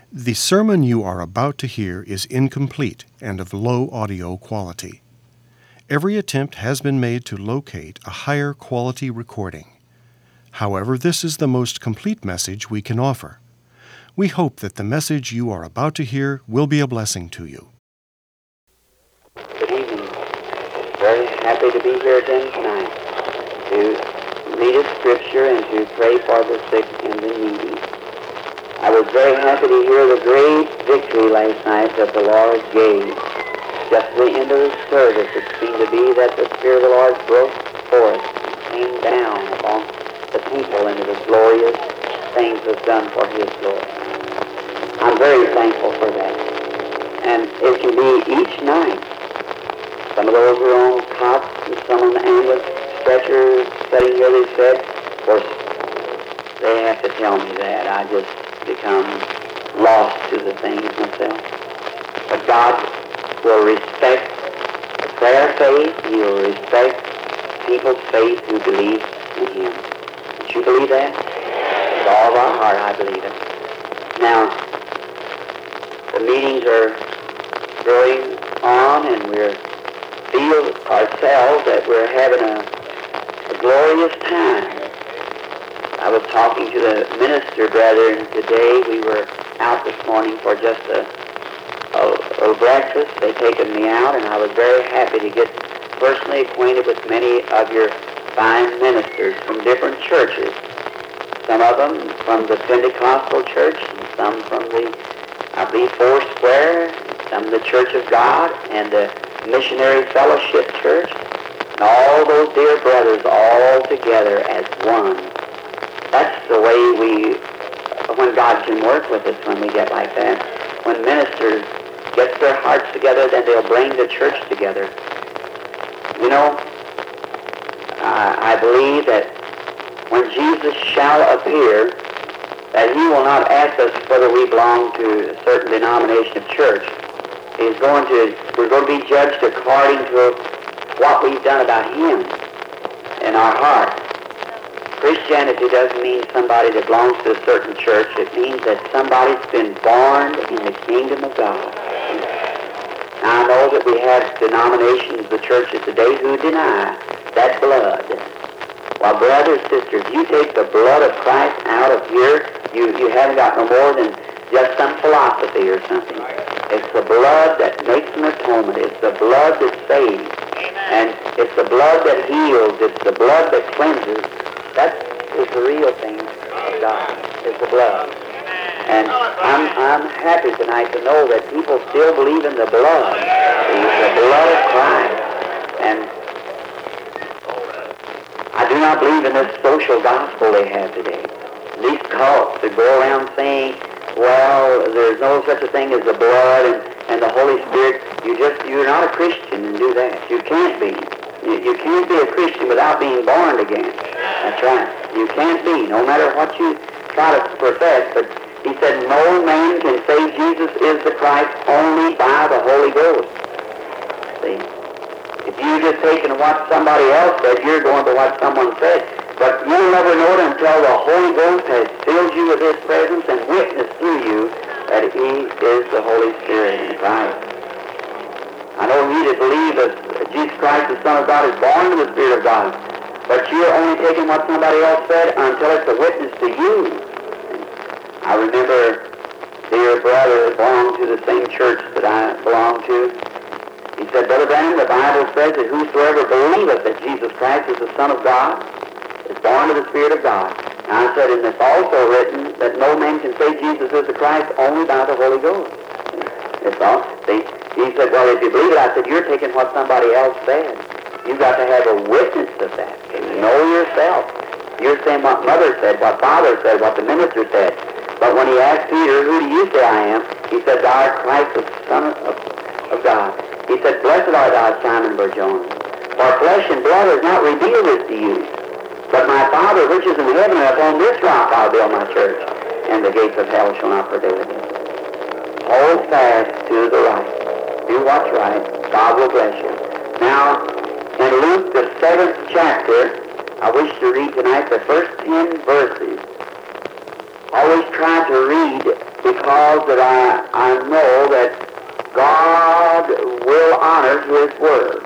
The sermon you are about to hear is incomplete and of low audio quality. Every attempt has been made to locate a higher quality recording. However, this is the most complete message we can offer. We hope that the message you are about to hear will be a blessing to you. Good evening. Very happy to be here again tonight to read a scripture and to pray for the sick and the needy. I was very happy to hear the great victory last night that the Lord gave. Just at the end of the service, it seemed to be that the Spirit of the Lord broke forth and came down upon the people, and the glorious things was done for His glory. I'm very thankful for that. And it can be each night. Some of those were on cots and some on the ambulance stretcher sitting here, they said. Of course, they have to tell me that. I just become lost to the things myself. But God will respect the prayer faith. He will respect people's faith who believe in Him. Don't you believe that? With all of our heart, I believe it. Now, the meetings are going on, and we feel ourselves that we're having a glorious time. I was talking to the minister brethren today. We were out this morning for just a breakfast. They taken me out, and I was very happy to get personally acquainted with many of your fine ministers from different churches. Some of them from the Pentecostal church, and some from the, I believe, Foursquare, some of the Church of God, and the Missionary Fellowship Church, and all those dear brothers all together as one. That's the way when God can work with us, when we get like that. When ministers get their hearts together, then they'll bring the church together. You know, I believe that when Jesus shall appear, that He will not ask us whether we belong to a certain denomination of church. We're going to be judged according to what we've done about Him in our heart. Christianity doesn't mean somebody that belongs to a certain church. It means that somebody's been born in the kingdom of God. Now, I know that we have denominations, the churches today, who deny that blood. Well, brothers, sisters, you take the blood of Christ out of here, you haven't got no more than just some philosophy or something. It's the blood that makes an atonement. It's the blood that saves. And it's the blood that heals. It's the blood that cleanses. That is the real thing of God, is the blood. And I'm happy tonight to know that people still believe in the blood. The blood of Christ. And I do not believe in this social gospel they have today. These cults that go around saying, well, there's no such a thing as the blood and the Holy Spirit. You're not a Christian and do that. You can't be. You can't be a Christian without being born again. That's right. You can't be, no matter what you try to profess. But He said, no man can say Jesus is the Christ only by the Holy Ghost. See? If you're just taking what somebody else said, you're going to what someone said. But you'll never know it until the Holy Ghost has filled you with His presence and witnessed through you that He is the Holy Spirit in Christ. I know you that believe that Jesus Christ, the Son of God, is born of the Spirit of God. But you're only taking what somebody else said until it's a witness to you. I remember a dear brother that belonged to the same church that I belong to. He said, Brother Branham, the Bible says that whosoever believeth that Jesus Christ is the Son of God is born of the Spirit of God. And I said, and it's also written that no man can say Jesus is the Christ only by the Holy Ghost. It's all. See? He said, well, if you believe it, I said, you're taking what somebody else said. You've got to have a witness of that. Know yourself. You're saying what Mother said, what Father said, what the minister said. But when he asked Peter, who do you say I am? He said, thou art Christ, the Son of God. He said, blessed art thou, Simon Bar-Jonah. For flesh and blood has not revealed this to you, but my Father which is in heaven, and upon this rock I'll build my church, and the gates of hell shall not prevail against it. Hold fast to the right. Do what's right. God will bless you. Now, in Luke, the 7th chapter, I wish to read tonight the first 10 verses. Always try to read because that I know that God will honor His word.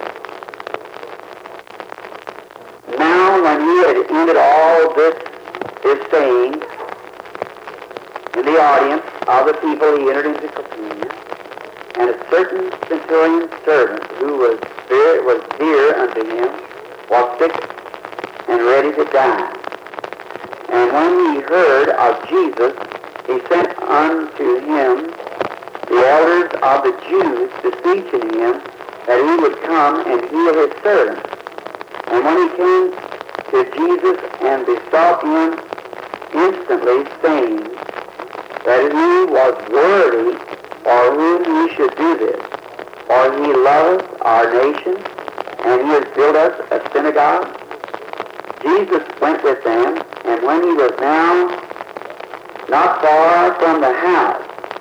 Now, when he had ended all this, his saying, in the audience of the people, he entered into communion, and a certain centurion's servant, who was dear unto him, was sick and ready to die. And when he heard of Jesus, he sent unto him the elders of the Jews, beseeching him that he would come and heal his servant. And when he came to Jesus and besought him instantly, saying that he was worthy for whom he should do this, for he loveth our nation, and he has built us a synagogue. Jesus went with them, and when he was now not far from the house,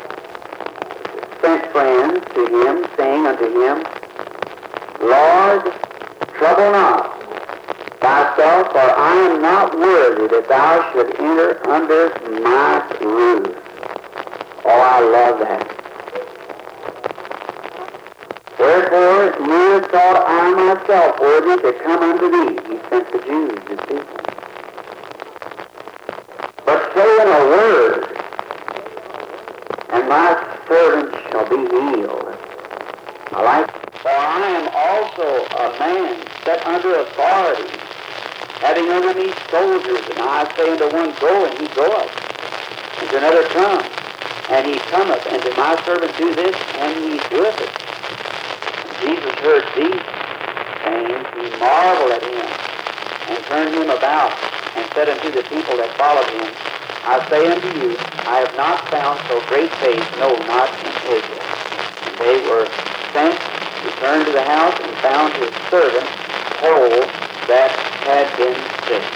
sent friends to him, saying unto him, Lord, trouble not thyself, for I am not worthy that thou should enter under my roof. Oh, I love that. Wherefore, neither thought I myself worthy to come unto thee. He sent the Jews, you see. But say in a word, and my servant shall be healed. I like, for I am also a man set under authority, having under me soldiers, and I say unto one, Go, and he goeth, and to another, Come, and he cometh, and to my servant, Do this, and he doeth it. And Jesus heard these things, he marveled at him, and turned him about, and said unto the people that followed him, I say unto you, I have not found so great faith, no, not in Israel. And they were sent, returned to the house, and found his servant whole that had been sick.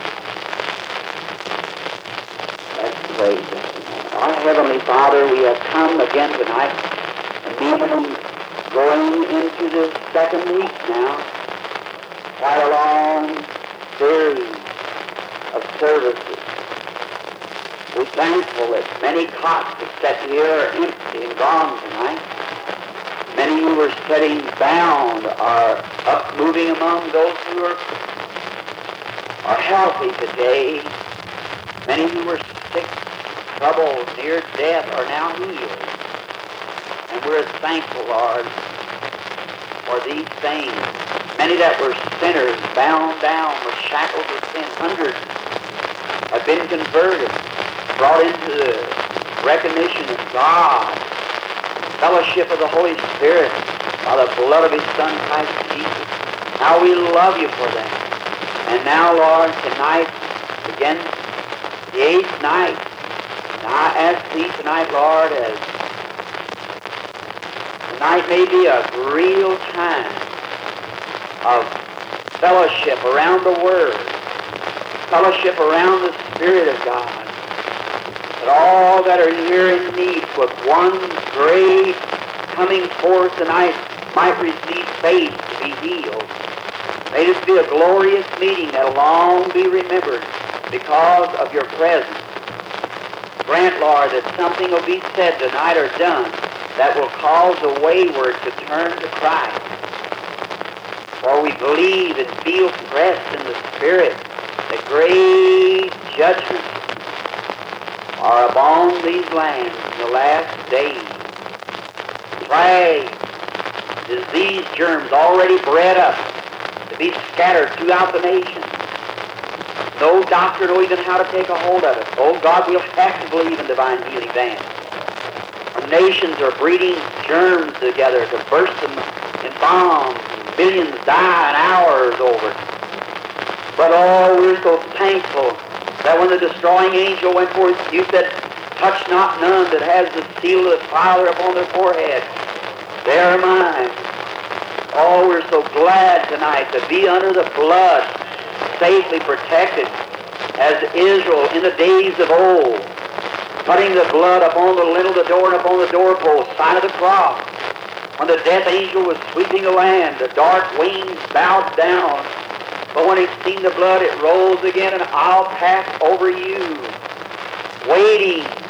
Let's pray. Our Heavenly Father, we have come again tonight, immediately going into the second week now, quite a long series of services. We're thankful that many cots that sat here are empty and gone tonight. Many who were sitting bound are up moving among those who are healthy today. Many who were sick, troubled, near death are now healed. And we're thankful, Lord, for these things. Many that were sinners, bound down with shackles of sin, hundreds have been converted, brought into the recognition of God, fellowship of the Holy Spirit by the blood of His Son, Christ Jesus. How we love you for that. And now, Lord, tonight, again, the 8th night, and I ask Thee tonight, Lord, as tonight may be a real time of fellowship around the Word, fellowship around the Spirit of God, that all that are here in need with one great coming forth tonight might receive faith to be healed. May this be a glorious meeting that will long be remembered because of your presence. Grant, Lord, that something will be said tonight or done that will cause the wayward to turn to Christ. For we believe and feel pressed in the Spirit that great judgments are upon these lands in the last days. Pray, disease germs already bred up to be scattered throughout the nation. No doctor knows even how to take a hold of it. Oh God, we'll have to believe in divine healing then. Our nations are breeding germs together to burst them in bombs. Millions die in hours over it. But oh, we're so thankful that when the destroying angel went forth, you said, touch not none that has the seal of the Father upon their forehead. They are mine. Oh, we're so glad tonight to be under the blood, safely protected, as Israel in the days of old, putting the blood upon the lintel of the door and upon the doorpost, sign of the cross. When the death angel was sweeping the land, the dark wings bowed down. But when it seen the blood, it rose again, and I'll pass over you, waiting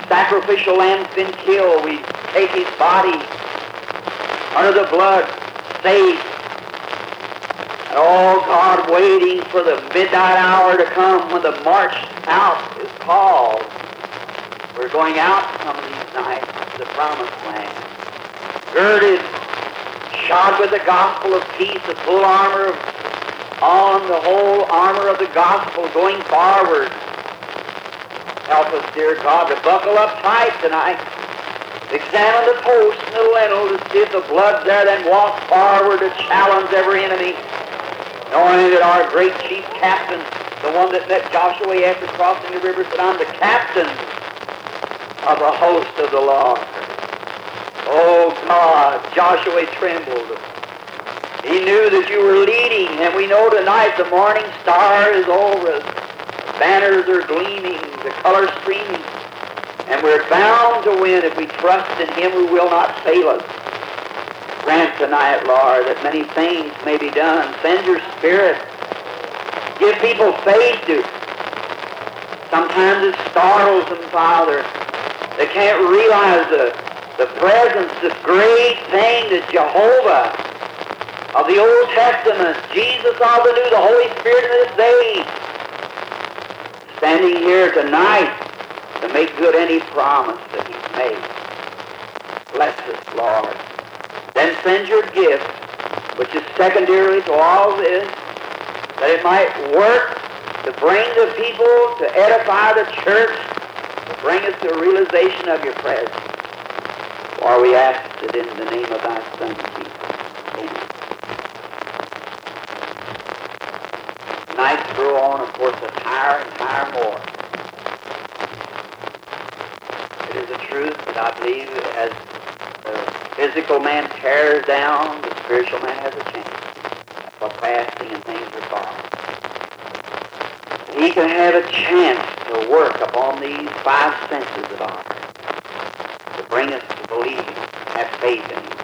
sacrificial lamb's been killed. We take his body under the blood, saved. And oh God, waiting for the midnight hour to come when the march out is called. We're going out some of these nights to the promised land. Girded, shod with the gospel of peace, the full armor on, the whole armor of the gospel going forward. Help us, dear God, to buckle up tight tonight. Examine the post and the lintel to see if the blood's there, then walk forward to challenge every enemy. Knowing that our great chief captain, the one that met Joshua after crossing the river, said, I'm the captain of the host of the Lord. Oh God, Joshua trembled. He knew that you were leading, and we know tonight the morning star is over us. Banners are gleaming, the colors streaming, and we're bound to win if we trust in Him who will not fail us. Grant tonight, Lord, that many things may be done. Send your Spirit. Give people faith to. Sometimes it startles them, Father. They can't realize the presence, this great thing that Jehovah of the Old Testament, Jesus of the New, the Holy Spirit in this day, standing here tonight to make good any promise that He's made. Bless us, Lord. Then send your gift, which is secondary to all this, that it might work to bring the people, to edify the church, to bring us to a realization of your presence. For we ask it in the name of thy Son, Jesus. Amen. Nights grow on, of course, higher and higher more. It is a truth that I believe as physical man tears down, the spiritual man has a chance. That's what fasting and things are for. He can have a chance to work upon these five senses of ours, to bring us to believe, have faith in Him.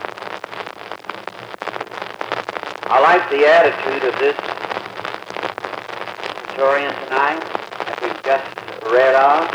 I like the attitude of this centurion tonight that we've just read of.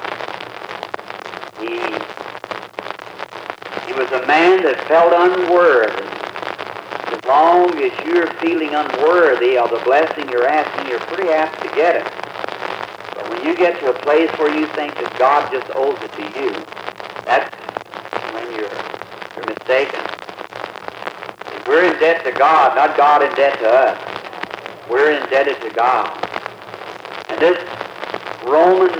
He was a man that felt unworthy. As long as you're feeling unworthy of the blessing you're asking, you're pretty apt to get it. But when you get to a place where you think that God just owes it to you, that's when you're mistaken. We're in debt to God, not God in debt to us. We're indebted to God. And this Roman,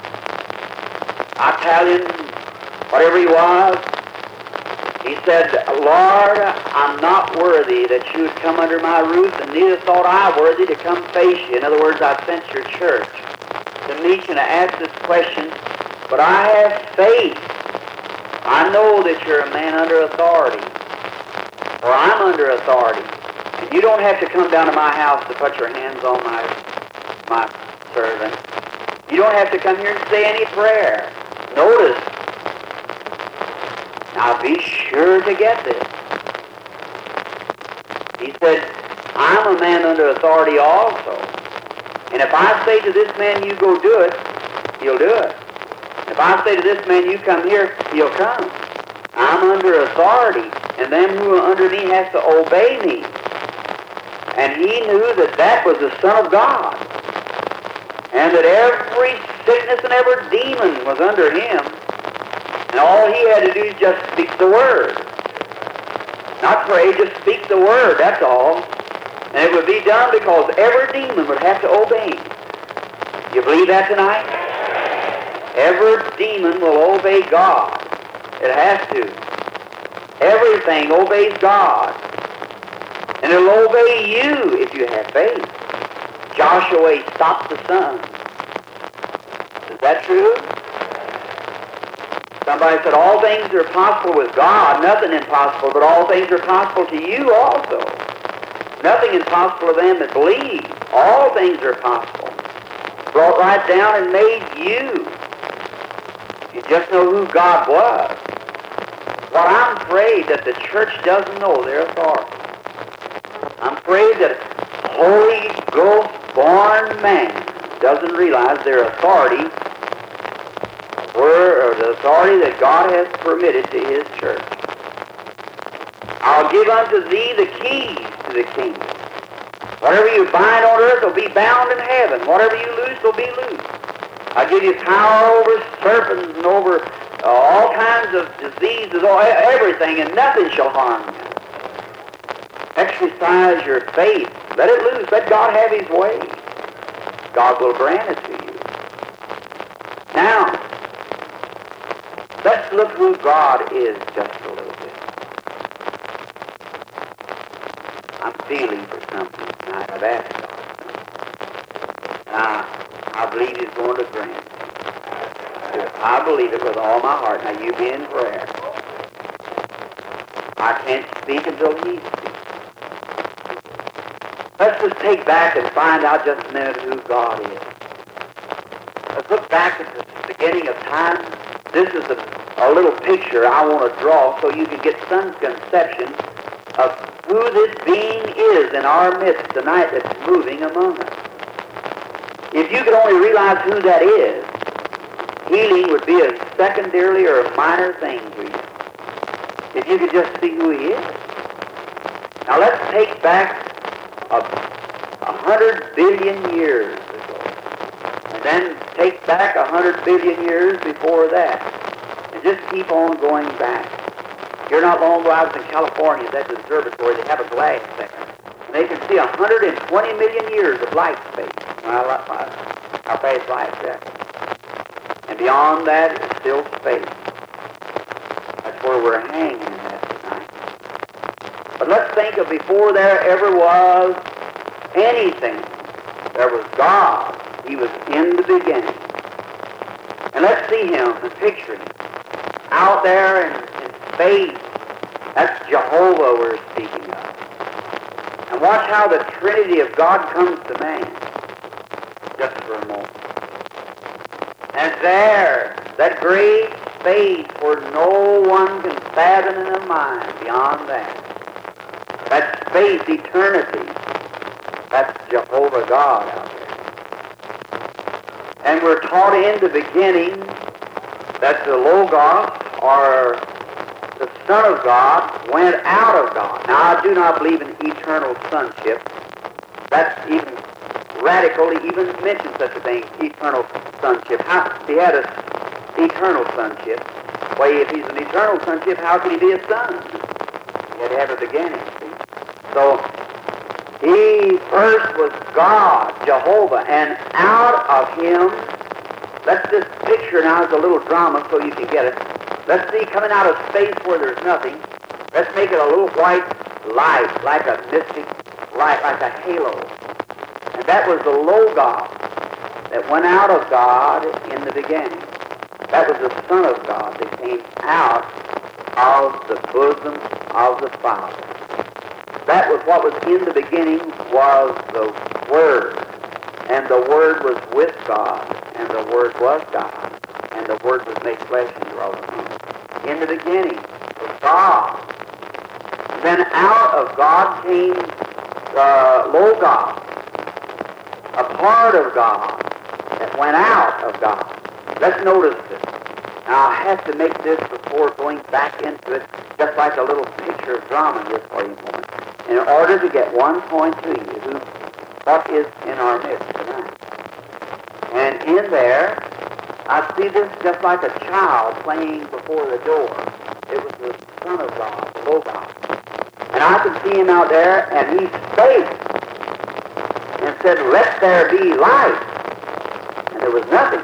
Italian, whatever he was, he said, Lord, I'm not worthy that you would come under my roof, and neither thought I worthy to come face you. In other words, I sent your church to meet you and to ask this question, but I have faith. I know that you're a man under authority, or I'm under authority, and you don't have to come down to my house to put your hands on my servant. You don't have to come here and say any prayer. Notice, now be sure to get this. He said, I'm a man under authority also. And if I say to this man, you go do it, he'll do it. If I say to this man, you come here, he'll come. I'm under authority, and them who are under me has to obey me. And he knew that that was the Son of God, and that every sickness and every demon was under him. And all he had to do is just speak the word. Not pray, just speak the word, that's all. And it would be done because every demon would have to obey him. You believe that tonight? Every demon will obey God. It has to. Everything obeys God. And it'll obey you if you have faith. Joshua stopped the sun. Is that true? Somebody said, all things are possible with God, nothing impossible, but all things are possible to you also. Nothing impossible to them that believe. All things are possible. Brought right down and made you. You just know who God was. What I'm afraid that the church doesn't know their authority. I'm afraid that Holy Ghost-born man doesn't realize their authority where with the authority that God has permitted to His church. I'll give unto thee the keys to the kingdom. Whatever you bind on earth will be bound in heaven. Whatever you loose will be loose. I'll give you power over serpents and over all kinds of diseases, everything, and nothing shall harm you. Exercise your faith. Let it loose. Let God have His way. God will grant it to you. Now, let's look who God is just a little bit. I'm feeling for something tonight. I've asked God something. I believe He's going to grant it. I believe it with all my heart. Now, you be in prayer. I can't speak until He speaks. Let's just take back and find out just a minute who God is. Let's look back at the beginning of time. This is a little picture I want to draw so you can get some conception of who this being is in our midst tonight that's moving among us. If you could only realize who that is, healing would be a secondarily or a minor thing to you. If you could just see who He is. Now let's take back 100 billion years ago. And then take back 100 billion years before that. And just keep on going back. You're not long ago, I was in California, at that observatory, they have a glass there. And they can see 120 million years of light space. How fast light there. And beyond that is still space. That's where we're hanging at tonight. But let's think of before there ever was anything. There was God. He was in the beginning. And let's see Him and picture Him. Out there in space, that's Jehovah we're speaking of. And watch how the Trinity of God comes to man. Just for a moment. And there, that great space where no one can fathom in their mind beyond that. That space, eternity, that's Jehovah God out there. And we're taught in the beginning that the Logos, or the Son of God, went out of God. Now, I do not believe in eternal sonship. That's even radical to even mention such a thing, eternal sonship. How, he had an eternal sonship. Well, if he's an eternal sonship, how can he be a son? He had to have a beginning. See? So, he first was God, Jehovah, and out of Him, let's just picture now as a little drama so you can get it. Let's see coming out of space where there's nothing. Let's make it a little white light, like a mystic light, like a halo. And that was the Logos that went out of God in the beginning. That was the Son of God that came out of the bosom of the Father. That was what was in the beginning, was the Word. And the Word was with God, and the Word was God, and the Word was made flesh and dwelt among us. In the beginning was God. Then out of God came the Logos, a part of God that went out of God. Let's notice this. Now, I have to make this before going back into it, just like a little picture of drama here for you a moment, in order to get one point to you, what is in our midst tonight. And in there, I see this just like a child playing before the door. It was the Son of God, the Logos. And I could see him out there, and he spake and said, "Let there be light." And there was nothing.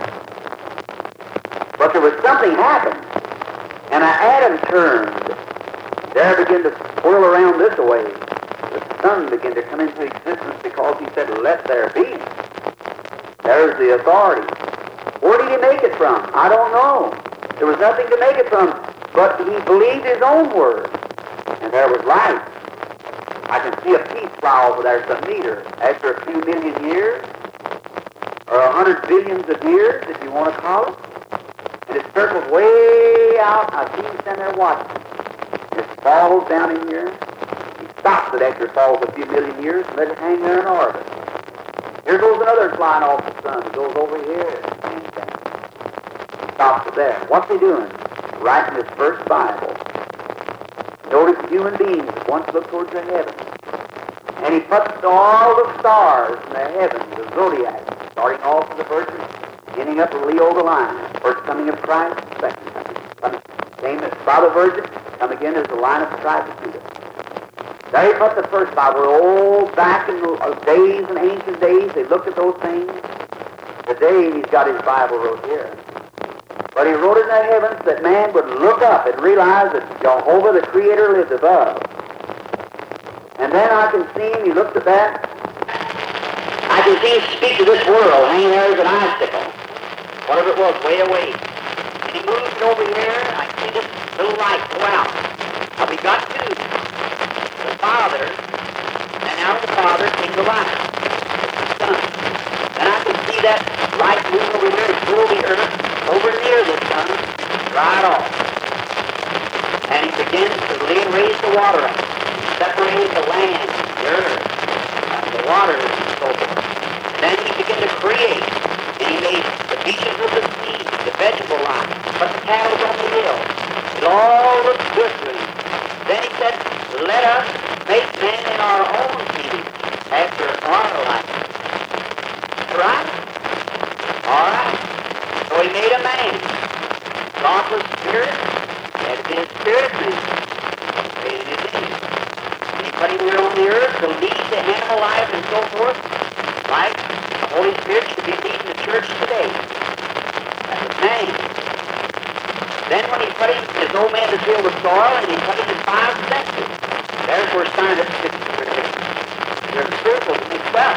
But there was something happened. And Adam turned. There began to swirl around this way. The sun began to come into existence because he said, "Let there be." There's the authority. Where did he make it from? I don't know. There was nothing to make it from, but he believed his own word. And there was light. I can see a peace fly over there some meter. After a few million years, or 100 billions of years, if you want to call it, and it circles way out. I see him stand there watching. It falls down in here. He stops it after it falls a few million years and let it hang there in orbit. Here goes another flying off the sun. It goes over here. stops it there. What's he doing? Writing this first Bible. Notice human beings that once looked towards the heavens. And he puts all the stars in the heavens, the zodiac, starting off from the first, beginning up with Leo the lion, first coming of Christ, second coming. Came by the Virgin, come again as the line of the tribe of Judah. There he put the first Bible. Oh, back in the days and ancient days, they looked at those things. Today he's got his Bible wrote here. But he wrote it in the heavens that man would look up and realize that Jehovah the Creator lived above. And then I can see him, he looked at that. I can see him speak to this world, hanging there as an icicle. Whatever it was, way away. And he moves it over here, and I see this little light go out. Now we got to the Father, and out of the Father came the light, the Son. Then I can see that light move over here and pull the earth over near the sun, right off. And he begins to raise the water up, separate the land, the earth, the waters, and so forth. And then he began to create, and he made the beaches of the sea, the vegetable life, put the cattle on the hill. It all looked good to him. Then he said, let us make man in our own image, after our likeness. Right? All right. So he made a man. God was spirit, had to be a spirit man. Made in his image. And he put him here on the earth to lead the animal life and so forth, like the Holy Spirit should be leading the church today. That was man. Then when he put him, his old man to fill with soil, and he put him in 5 senses. There's where scientific, they're spiritual mixed up.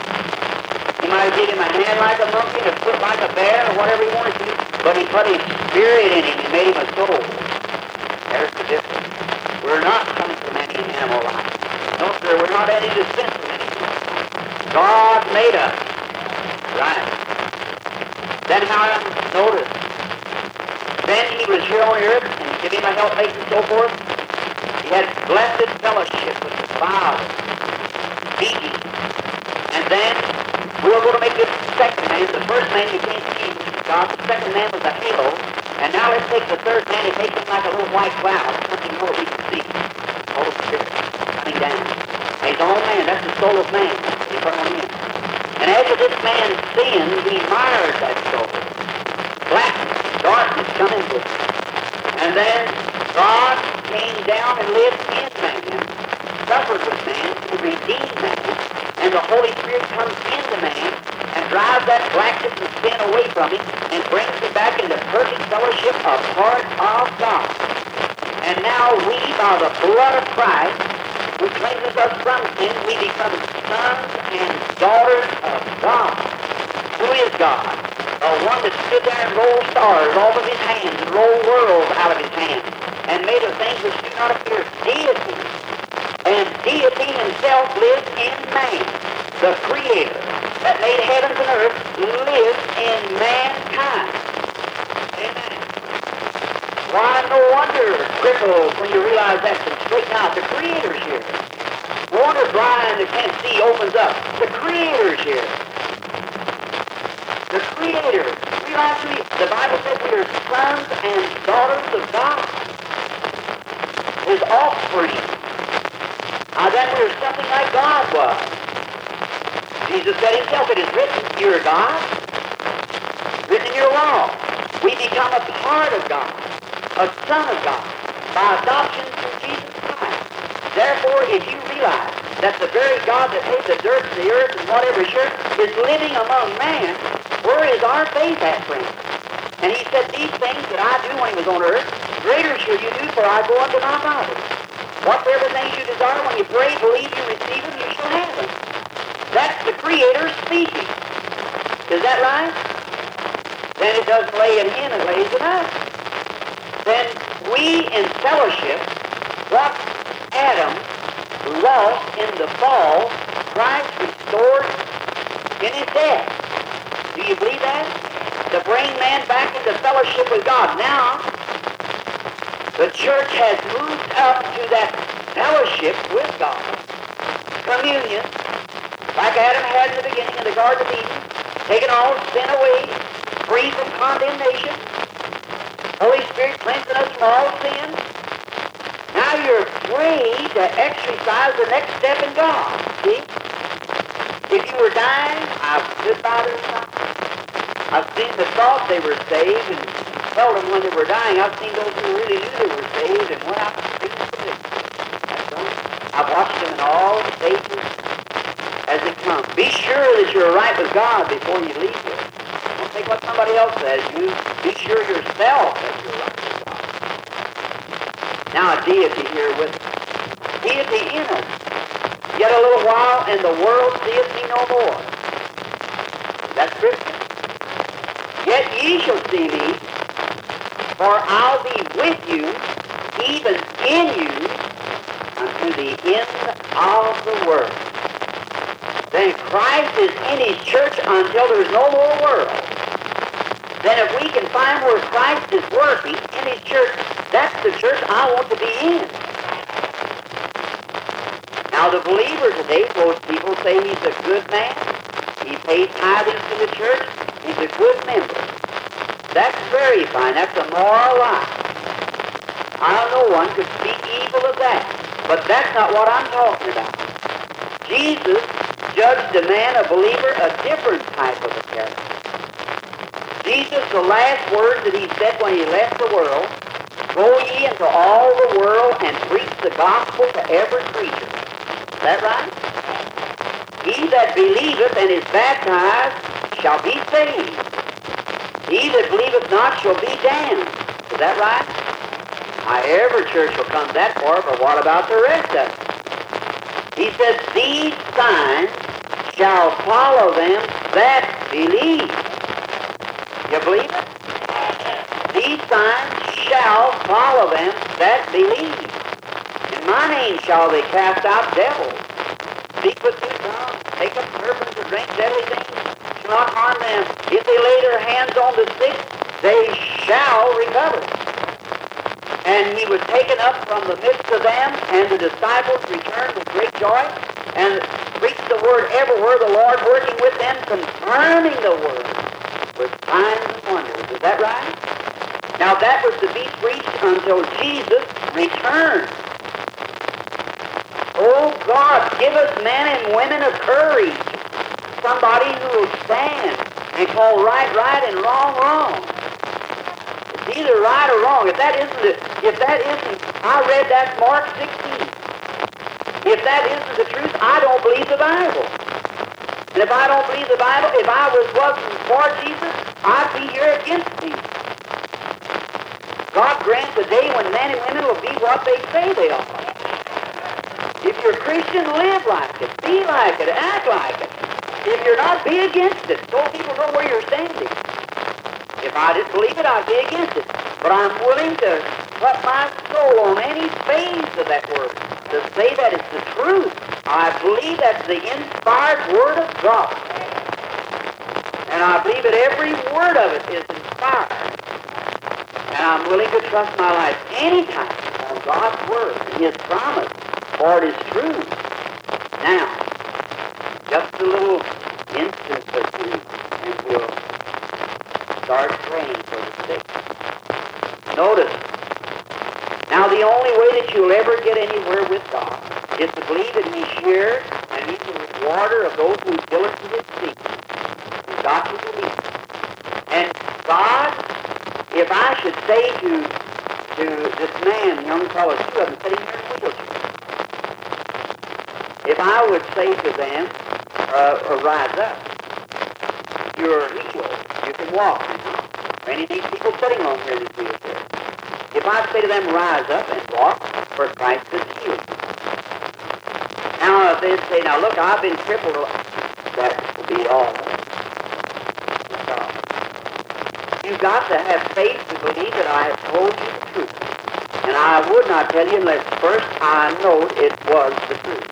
He might have given him a hand like a monkey, a foot like a bear, or whatever he wanted to, but he put his spirit in him and made him a soul. There's the difference. We're not coming from any animal life. No, sir, we're not any descent from any animal life. God made us. Right. Then how I noticed. Then he was here on earth, and he gave him a helpmate and so forth. He had blessed fellowship with the Father, speaking. And then we were going to make this second man. The first man you can't see, God. The second man was a halo. And now let's take the third man and make him like a little white cloud, something more we can see. Holy Spirit coming down. And he's all man. That's the soul of man. He put on him. And after this man sinned, he mired that soul. Blackness, darkness come into it. And then God came down and lived in man, suffered with man to redeem man. And the Holy Spirit comes into man and drives that blackness and sin away from him and brings him back into perfect fellowship, a part of God. And now we, by the blood of Christ, who cleanses us from sin, we become sons and daughters of God. Who is God? The one that stood there and rolled stars off of his hands and rolled worlds out of his hands and made of things which do not appear. Deity. And deity himself lives in man. The Creator that made heavens and earth lives in mankind. Amen. Why, no wonder cripples when you realize that can straighten out. The Creator's here. No wonder blind that can't see opens up. The Creator's here. The Creator. Realize the Bible says we are sons and daughters of God. His offspring. Now then we're something like God was. Jesus said himself, it is written, you're God, written in your law. We become a part of God, a son of God, by adoption through Jesus Christ. Therefore, if you realize that the very God that made the dirt and the earth and whatever is here is living among man, where is our faith at, friends? And he said, these things that I do when he was on earth, greater shall you do, for I go unto my Father. Whatever things you desire, when you pray, believe you receive them, you shall have them. That's the Creator speaking. Is that right? Then it doesn't lay in him, it lays in us. Then we in fellowship, what Adam lost in the fall, Christ restored in his death. Do you believe that? To bring man back into fellowship with God. Now, the church has moved up to that fellowship with God. Communion, like Adam had in the beginning in the Garden of Eden, taking all sin away, free from condemnation, Holy Spirit cleansing us from all sin. Now you're free to exercise the next step in God. See? If you were dying, I've stood by their side. I've seen the thought they were saved and held them when they were dying. I've seen those who really knew they were saved and went out and preached it. I've watched them in all stages as they come. Be sure that you're right with God before you leave here. Don't take what somebody else says. You be sure yourself that you're right with God. Now a deity here with us. Deity in us. Yet a little while, and the world seeth me no more. That's Christian. Yet ye shall see me, for I'll be with you, even in you, unto the end of the world. Then Christ is in His church until there's no more world. Then if we can find where Christ is working in His church, that's the church I want to be in. Now the believer today, most people say he's a good man. He pays tithing to the church. He's a good member. That's very fine. That's a moral life. No one could speak evil of that. But that's not what I'm talking about. Jesus judged a man, a believer, a different type of a character. Jesus, the last words that He said when He left the world, go ye into all the world and preach the gospel to every creature. Is that right? He that believeth and is baptized shall be saved. He that believeth not shall be damned. Is that right? Now, every church will come that far, but what about the rest of it? He says, these signs shall follow them that believe. You believe it? These signs shall follow them that believe. In my name shall they cast out devils, speak with new tongues, take up serpents, or drink deadly things, shall not harm them. If they lay their hands on the sick, they shall recover. And He was taken up from the midst of them, and the disciples returned with great joy, and preached the word everywhere, the Lord working with them, confirming the word with signs and wonders. Is that right? Now that was to be preached until Jesus returned. Oh God, give us men and women of courage. Somebody who will stand and call right, right, and wrong, wrong. It's either right or wrong. If that isn't, I read that Mark 16. If that isn't the truth, I don't believe the Bible. And if I don't believe the Bible, if I wasn't for Jesus, I'd be here against Jesus. God grants a day when men and women will be what they say they are. If you're a Christian, live like it, be like it, act like it. If you're not, be against it. So people know where you're standing. If I didn't believe it, I'd be against it. But I'm willing to put my soul on any phase of that word to say that it's the truth. I believe that's the inspired Word of God. And I believe that every word of it is inspired. And I'm willing to trust my life anytime on God's Word and His promise, for it is true. Now, just a little instance or two, and we'll start praying for the sick. Notice, now the only way that you'll ever get anywhere with God is to believe that He shares and He's the rewarder of those who diligently seek Him. You've got to believe. And God, if I should say to this man, young fellow, two of them sitting here in a wheelchair, if I would say to them, rise up, you're healed, you can walk. Many of these people sitting on here in these wheelchairs. If I say to them, rise up and walk, for Christ has healed you. Now, if they say, now look, I've been crippled, that will be all. You've got to have faith to believe that I have told you the truth. And I would not tell you unless first I know it was the truth.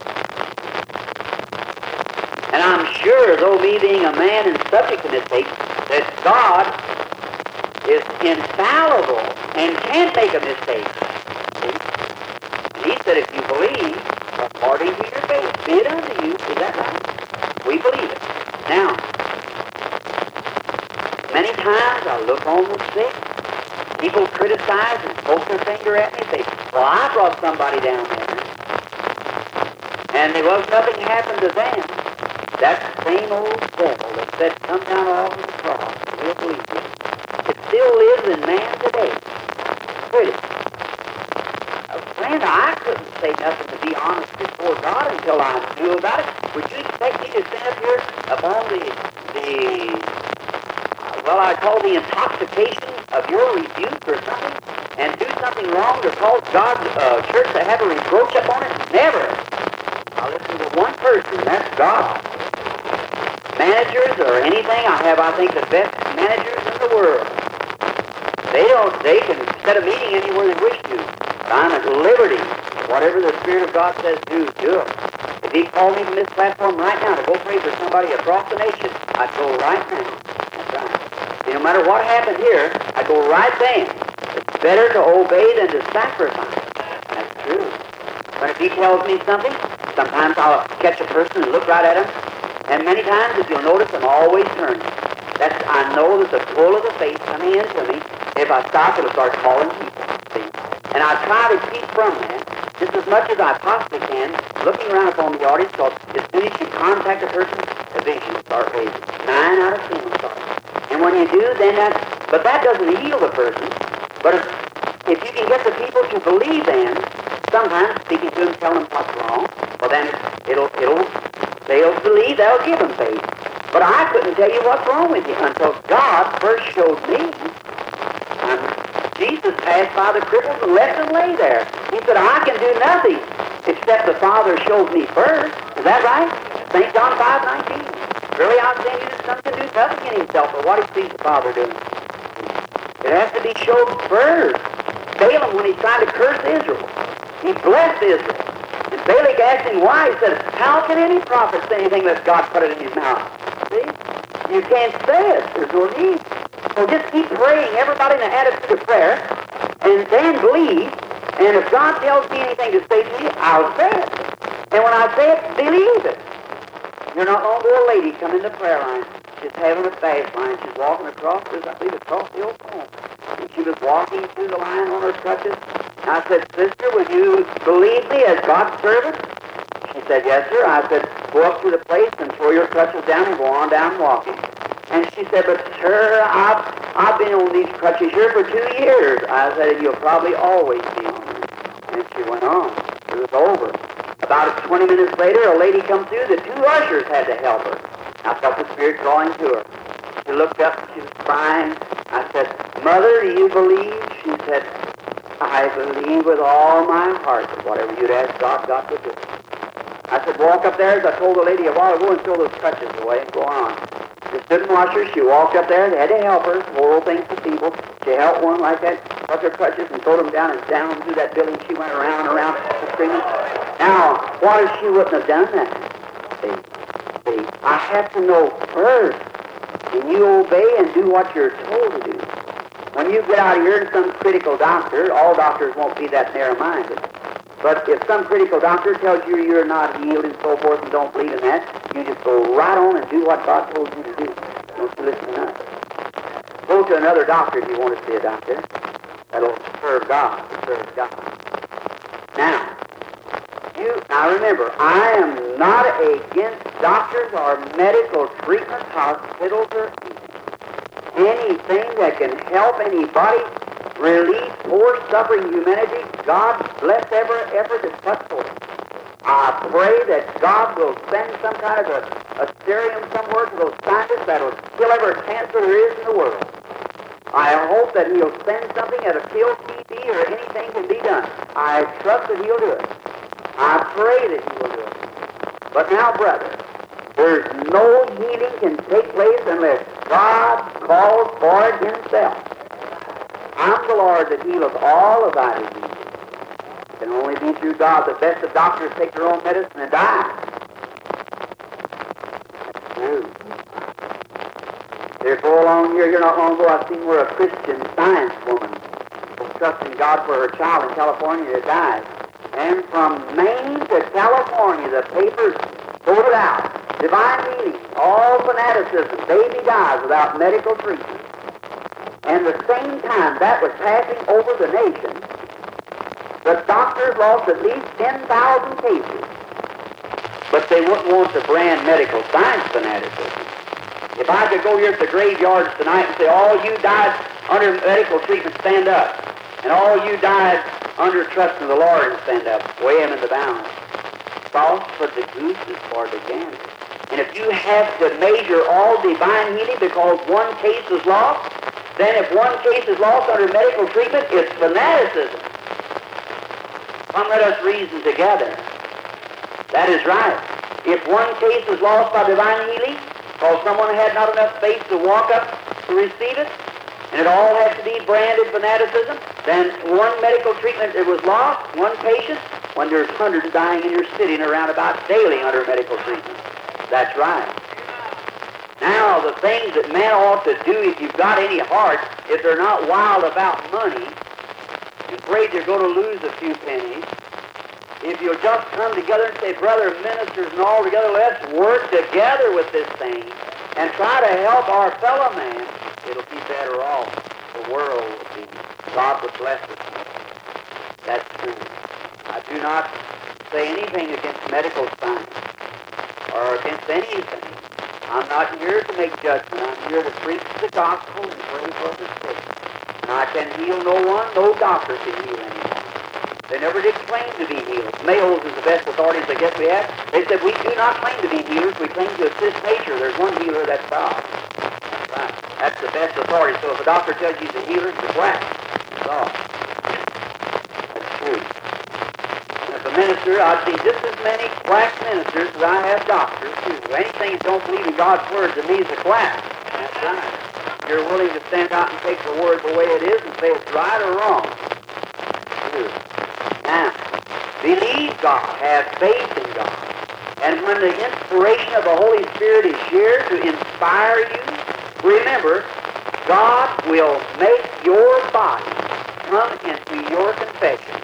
And I'm sure, though me being a man and subject to mistakes, that God is infallible and can't make a mistake. See? And He said, if you believe, according to your faith, be it unto you. Is that right? We believe it. Now, many times I look on the sick, People criticize and poke their finger at me and say, well, I brought somebody down there. And there was nothing happened to them. That same old devil that said, come down off of the cross, and we'll believe you. It still lives in man today. Pretty. Friend, I couldn't say nothing to be honest before God until I knew about it. Would you expect me to stand up here upon well, I call the intoxication of your rebuke or something, and do something wrong to cause God's church to have a reproach upon it? Never. I listen to one person, that's God. Managers or anything, I think the best managers in the world. They can set a meeting anywhere they wish to. But I'm at liberty. Whatever the Spirit of God says do it. If He called me from this platform right now to go pray for somebody across the nation, I'd go right now. That's right. See, no matter what happened here, I'd go right then. It's better to obey than to sacrifice. That's true. But if He tells me something, sometimes I'll catch a person and look right at him. And many times, if you'll notice, I'm always turning. I know that the pull of the faith coming into me, if I stop, it'll start calling people. See? And I try to keep from that just as much as I possibly can, looking around upon the audience, because as soon as you contact a person, the vision will start raising. 9 out of 10 will start. And when you do, then but that doesn't heal the person. But if you can get the people to believe then, sometimes speaking to them, telling them what's wrong, well then they'll believe, they'll give them faith. But I couldn't tell you what's wrong with you until God first showed me. Jesus passed by the cripples and left them lay there. He said, I can do nothing except the Father showed me first. Is that right? St. John 5:19. Really, I'm saying you the Son can do nothing in himself but what he sees the Father doing. It has to be showed first. Balaam, when he's trying to curse Israel, he blessed Israel. And Balak asked him why. He said, how can any prophet say anything unless God put it in his mouth? See? You can't say it. There's no need. So just keep praying, everybody in the attitude of prayer, and then believe. And if God tells me anything to say to you, I'll say it. And when I say it, believe it. You're not long ago, a lady come in the prayer line. She's having a fast line. She's walking across the old home. And she was walking through the line on her crutches. And I said, sister, would you believe me as God's servant? She said, yes, sir. I said, go up to the place and throw your crutches down and go on down walking. And she said, but sir, I've been on these crutches here for 2 years. I said, you'll probably always be on them. And she went on. It was over. About 20 minutes later, a lady come through. The 2 ushers had to help her. I felt the Spirit drawing to her. She looked up. She was crying. I said, Mother, do you believe? She said, I believe with all my heart that whatever you'd ask God, God would do. I said, walk up there, as I told the lady a while ago, and throw those crutches away and go on. The student washer, she walked up there. They had to help her. Poor old thing's for people. She helped one like that, took her crutches and threw them down and down through that building. She went around and around screaming. Now, what if she wouldn't have done that? See, I have to know first. And you obey and do what you're told to do. When you get out of here and some critical doctor, all doctors won't be that narrow-minded. But if some critical doctor tells you you're not healed and so forth and don't believe in that, you just go right on and do what God told you to do. Don't you listen to us. Go to another doctor if you want to see a doctor. That'll serve God. Now remember, I am not against doctors or medical treatments, hospitals, or anything that can help anybody relieve poor, suffering humanity. God bless every effort that's put forth. I pray that God will send some kind of a serum somewhere to those scientists that will kill every cancer there is in the world. I hope that He'll send something that'll kill TB or anything can be done. I trust that He'll do it. I pray that He will do it. But now, brother, there's no healing can take place unless God calls for it Himself. I'm the Lord that healeth all of thy diseases. It can only be through God. The best of doctors take their own medicine and die. That's true. Therefore, along here, you're not long ago, I seen where a Christian Science woman was trusting God for her child in California that died. And from Maine to California, the papers voted out. Divine healing, all fanaticism, baby dies without medical treatment. And the same time that was passing over the nation, the doctors lost at least 10,000 cases. But they wouldn't want to brand medical science fanaticism. If I could go here at the graveyards tonight and say, all you died under medical treatment, stand up. And all you died under trust in the Lord, and stand up. Weigh them in the balance. False for the goose is for the gander. And if you have to measure all divine healing because one case is lost, then if one case is lost under medical treatment, it's fanaticism. Come, let us reason together. That is right. If one case is lost by divine healing, because someone had not enough faith to walk up to receive it, and it all has to be branded fanaticism, then one medical treatment that was lost, one patient, when there's hundreds dying in your city and around about daily under medical treatment. That's right. Now, the things that men ought to do if you've got any heart, if they're not wild about money, and afraid you're going to lose a few pennies, if you'll just come together and say, brother ministers and all together, let's work together with this thing and try to help our fellow man, it'll be better off. The world will be. God would bless us. That's true. I do not say anything against medical science or against anything. I'm not here to make judgment. I'm here to preach the gospel and pray for the sick. And I can heal no one. No doctor can heal anyone. They never did claim to be healers. Males is the best authorities I guess we have. They said, we do not claim to be healers. We claim to assist nature. There's one healer, that's God. That's right. That's the best authority. So if a doctor tells you he's a healer, he's a quack. That's all. That's true. And if a minister, I've seen just as many quack ministers as I have doctors, too. Anything that don't believe in God's word to me is a quack. That's right. You're willing to stand out and take the word the way it is and say it's right or wrong. True. Now, believe God, have faith in God. And when the inspiration of the Holy Spirit is shared to inspire you, remember, God will make your body come into your confession.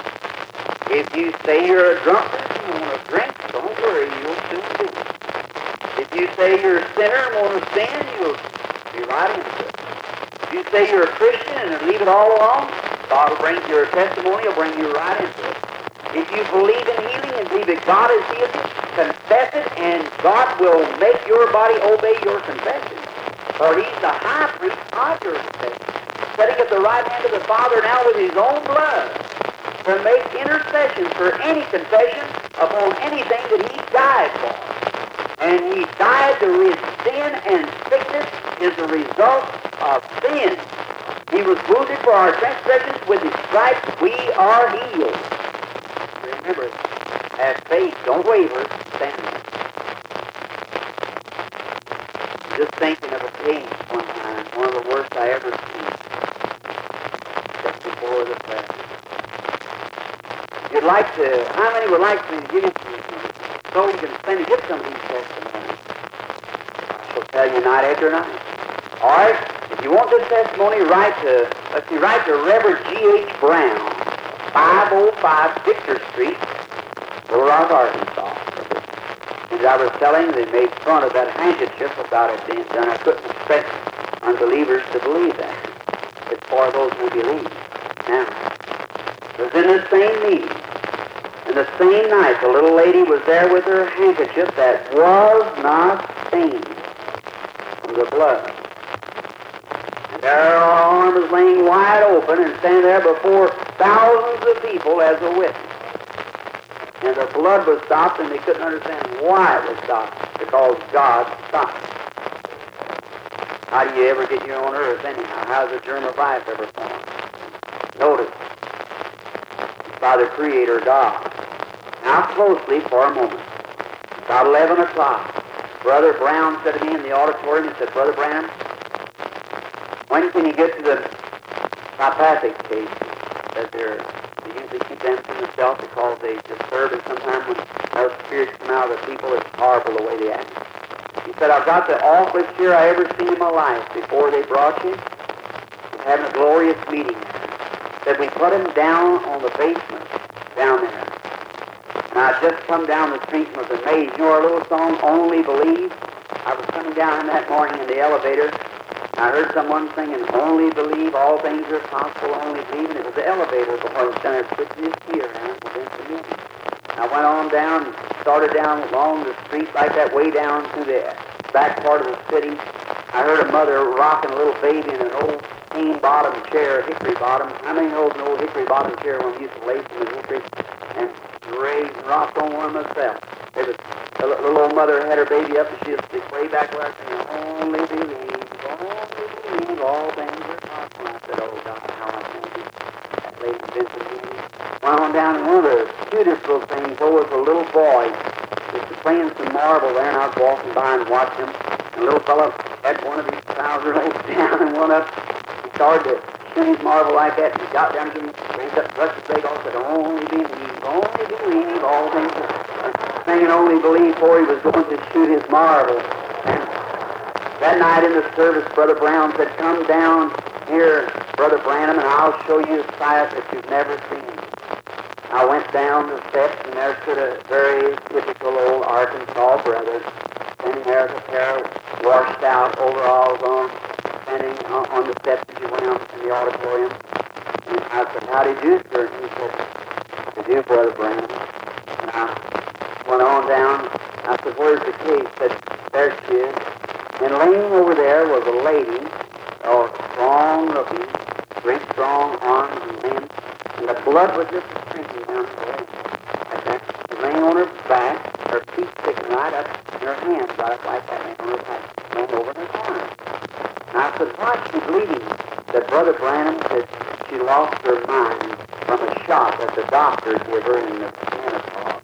If you say you're a drunkard and want to drink, don't worry, you'll soon do it. If you say you're a sinner and want to sin, you'll be right into it. If you say you're a Christian and leave it all alone, God will bring your testimony, will bring you right into it. If you believe in healing and believe that God has healed you, confess it, and God will make your body obey your confession. For He's the high priest of your confession, sitting at the right hand of the Father now with His own blood to make intercession for any confession upon anything that He died for. And He died to rid sin, and sickness is the result of sin. He was wounded for our transgressions. With His stripes we are healed. Remember, have faith. Don't waver. Stand there. Just thinking of a case one time, one of the worst I ever seen, just before the prayer. You'd like to, how many would like to give it to me so you can stand and get some of these testimonies? I shall tell you night after night. All right? If you want this testimony, write to Reverend G.H. Brown, 505 Victor Street, Little Rock, Arkansas. As I was telling, they made fun of that handkerchief about it being done. I couldn't expect unbelievers to believe that. It's for those who believe. Now, it was in the same meeting, and the same night, the little lady was there with her handkerchief that was not stained from the blood. Her arm was laying wide open and standing there before thousands of people as a witness. And the blood was stopped, and they couldn't understand why it was stopped, because God stopped it. How do you ever get here on earth anyhow? How does a germ of life ever form? Notice, it's by the Creator God. Now closely for a moment. About 11 o'clock, Brother Brown said to me in the auditorium, he said, Brother Branham, when can you get to the psychopathic case? That they usually keep them to themselves because they disturb, and sometimes when those spirits come out of the people, it's horrible the way they act. He said, I've got the awfulest year I ever seen in my life before they brought you. We're having a glorious meeting. Said we put him down on the basement, down there. And I just come down the street and was amazed. You know our little song, Only Believe? I was coming down that morning in the elevator. I heard someone singing, "Only believe, all things are possible, only believe," and it was the elevator before I was down there switching his key around with information. I went on down, started down along the street like that, way down to the back part of the city. I heard a mother rocking a little baby in an old cane-bottom chair, hickory bottom. How many knows an old hickory bottom chair when we used to lace them with hickory? And raised and rocked on one myself. It was, the little old mother had her baby up, and she was way back where I said, "Only believe, all things are possible." I said, "Oh God, how I thank you." That lady Vincent went on down, and one of the cutest little things, there was a little boy just playing some marble there, and I was walking by and watching him. And the little fellow had one of his trouser legs down and one up. He started to shoot his marble like that, and he got down to him, raised up, brushed his leg off, said, only believe, all things are singing only believe, for he was going to shoot his marble. And that night in the service, Brother Brown said, "Come down here, Brother Branham, and I'll show you a sight that you've never seen." I went down the steps, and there stood a very typical old Arkansas brother, standing there with a pair of washed out overalls on, standing on the steps as you went out in the auditorium. And I said, "How do you do, sir?" And he said, "How do you do, Brother Branham?" And I went on down. I said, "Where's the key?" He said, "There she is." And laying over there was a lady, strong looking, great strong arms and limbs, and the blood was just streaking down her leg. Like that. She was laying on her back, her feet sticking right up, and her hands right up like that, laying on her back, laying over her arm. And I said, "Why is she bleeding?" That Brother Branham said she lost her mind from a shot that the doctor gave her in the menopause.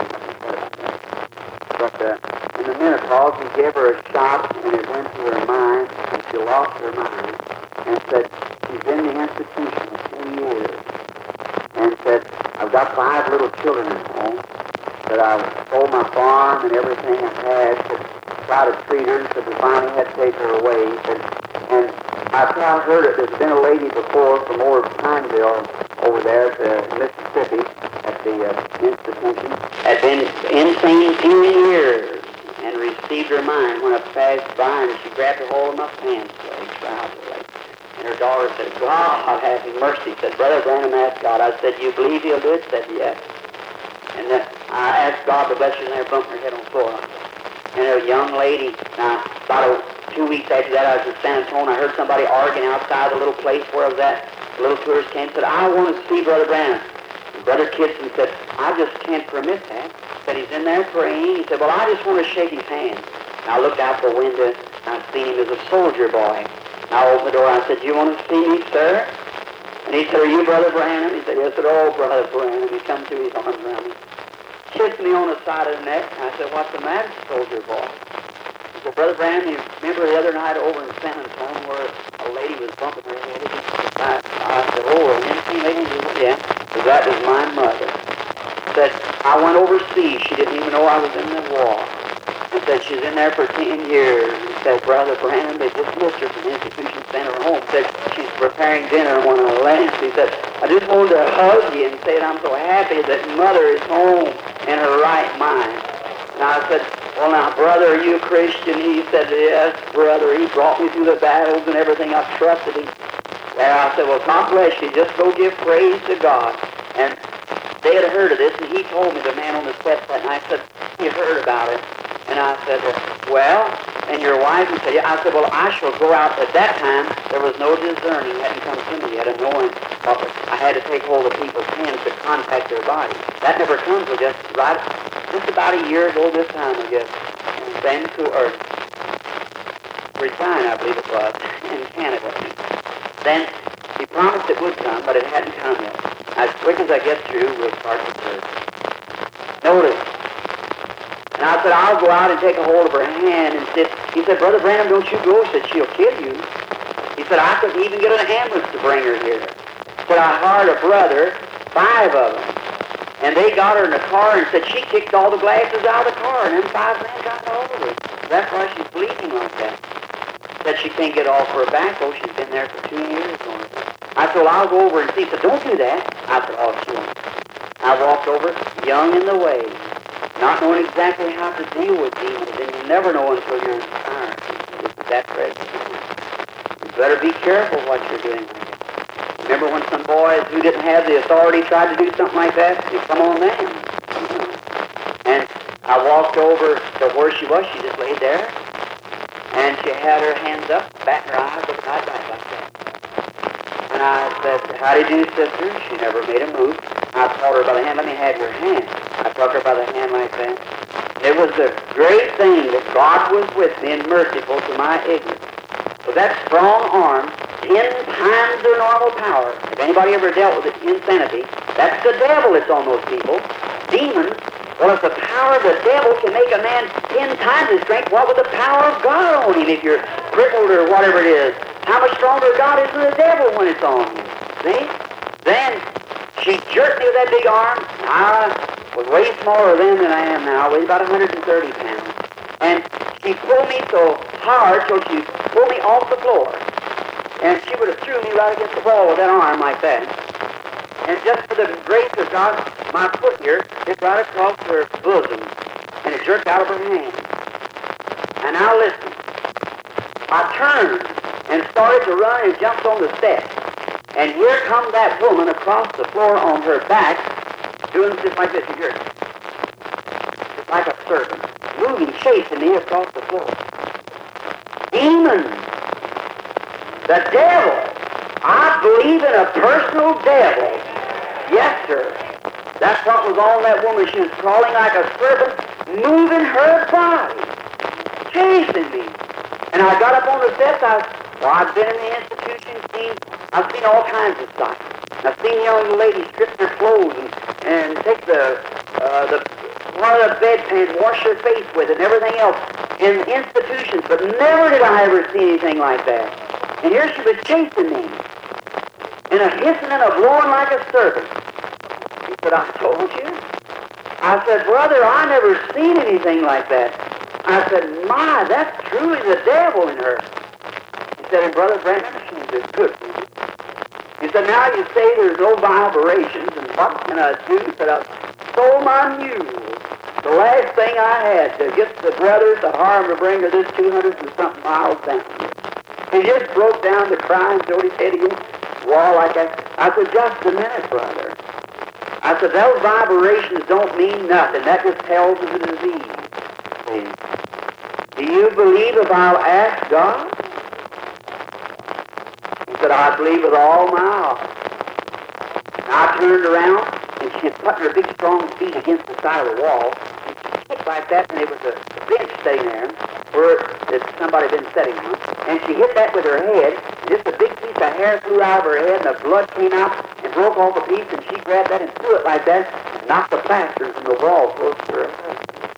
But in the menopause, he gave her a shot, and it went to her mind, and she lost her mind, and said she's in the institution 2 years, and said, "I've got 5 little children at home, that I've sold my farm and everything I had to try to treat her, so we finally had to take her away." He said, and after I heard it, there's been a lady before from over Pineville over there to Mississippi at the institution, had been insane 2 years and received her mind when I passed by, and she grabbed a hold of my pants leg, trouser leg. And her daughter said, "God have mercy." Said, "Brother Branham asked God." I said, "You believe he'll do it?" Said, "Yes." And I asked God to bless her, and they bumped her head on the floor. And a young lady, now about 2 weeks after that, I was in San Antonio. I heard somebody arguing outside the little place where I was at. The little tourist came and said, "I want to see Brother Branham." And Brother Kitson said, "I just can't permit that." Said, "He's in there praying." He said, "Well, I just want to shake his hand." And I looked out the window, and I seen him as a soldier boy. And I opened the door, and I said, "Do you want to see me, sir?" And he said, "Are you Brother Branham?" He said, "Yes." I said, "Oh, Brother Branham." He come through his arms around me, kissed me on the side of the neck, and I said, "What's the matter, soldier boy?" He said, "Brother Branham, you remember the other night over in San Antonio where a lady was bumping her head against the side?" I said, "Oh, an insane lady?" He said, "Yeah, because that was my mother." Said, "I went overseas. She didn't even know I was in the war." And said, "She's in there for 10 years. He said, "Brother Branham, they dismissed her from the institution, sent her home." Said, "She's preparing dinner when I land." He said, "I just wanted to hug you and say that I'm so happy that Mother is home in her right mind." And I said, "Well, now, brother, are you a Christian?" He said, "Yes, brother. He brought me through the battles and everything. I've trusted him." And I said, "Well, God bless you. Just go give praise to God." And they had heard of this, and he told me, the man on the steps that night, said, "You heard about it?" And I said, "Well, and your wife?" He said, "Yeah." I said, "Well, I shall go out." At that time, there was no discerning. Hadn't come to me yet, and knowing I had to take hold of people's hands to contact their body. That never comes till just about a year ago this time, I guess. And Vancouver, Regina, I believe it was, in Canada. Then he promised it would come, but it hadn't come yet. As quick as I get through, we'll start the service. Notice. And I said, "I'll go out and take a hold of her hand." And he said, "Brother Branham, don't you go." He said, "She'll kill you." He said, "I couldn't even get an ambulance to bring her here." He said, "I hired a brother, 5 of them. And they got her in the car and said she kicked all the glasses out of the car, and them 5 men got all over her. That's why she's bleeding like that." Said she can't get off her back, though. She's been there for 2 years on it. I said, "Well, I'll go over and see." He said, "Don't do that." I said, "Oh, sure." I walked over, young in the way, not knowing exactly how to deal with demons, and you never know until you're inspired. It's that present. better be careful what you're doing. Remember when some boys who didn't have the authority tried to do something like that? You come on them. And I walked over to where she was. She just laid there. And she had her hands up, batting her eyes, looking at me like that. And I said, how do you do, sister? She never made a move. I caught her by the hand. Let me have your hand. I took her by the hand like that. It was a great thing that God was with me and merciful to my ignorance. With that strong arm, 10 times their normal power. If anybody ever dealt with insanity, that's the devil that's on those people. Demons. Well, if the power of the devil can make a man 10 times his strength, what would the power of God on him if you're crippled or whatever it is? How much stronger God is than the devil when it's on you? See? Then she jerked me with that big arm. I was way smaller then than I am now. I weighed about 130 pounds. And she pulled me so hard till she pulled me off the floor. And she would have threw me right against the wall with that arm like that. And just for the grace of God, my foot here hit right across her bosom, and it jerked out of her hand. And now listen. I turned and started to run and jumped on the steps. And here comes that woman across the floor on her back, doing just like this. You hear it? Just like a serpent, moving, chasing me across the floor. Demons. The devil. I believe in a personal devil. Yes, sir. That's what was on that woman. She was crawling like a serpent, moving her body, chasing me. And I got up on the steps. I've been in the institution, I've seen all kinds of sights. I've seen young ladies strip their clothes and take one of the bedpans, wash their face with it, and everything else in institutions. But never did I ever see anything like that. And here she was chasing me, and a hissing and a blowing like a serpent. He said, I told you. I said, brother, I never seen anything like that. I said, my, that's truly the devil in her. He said, and Brother Branham, she's just good for you. He said, now you say there's no vibrations, and what can I do? He said, I sold my mule. The last thing I had to get the brothers to harm to bring her this 200 and something miles down. He just broke down to cry and showed his head against the wall like that. I said, just a minute, brother. I said, those vibrations don't mean nothing. That just tells of the disease. See? Do you believe if I'll ask God? He said, I believe with all my heart. I turned around, and she had put her big, strong feet against the side of the wall. And she kicked like that, and there was a bench sitting there where somebody had been sitting on. And she hit that with her head, and just a big piece of hair flew out of her head, and the blood came out and broke off a piece, and she grabbed that and threw it like that, and knocked the plasters from the wall close to her head.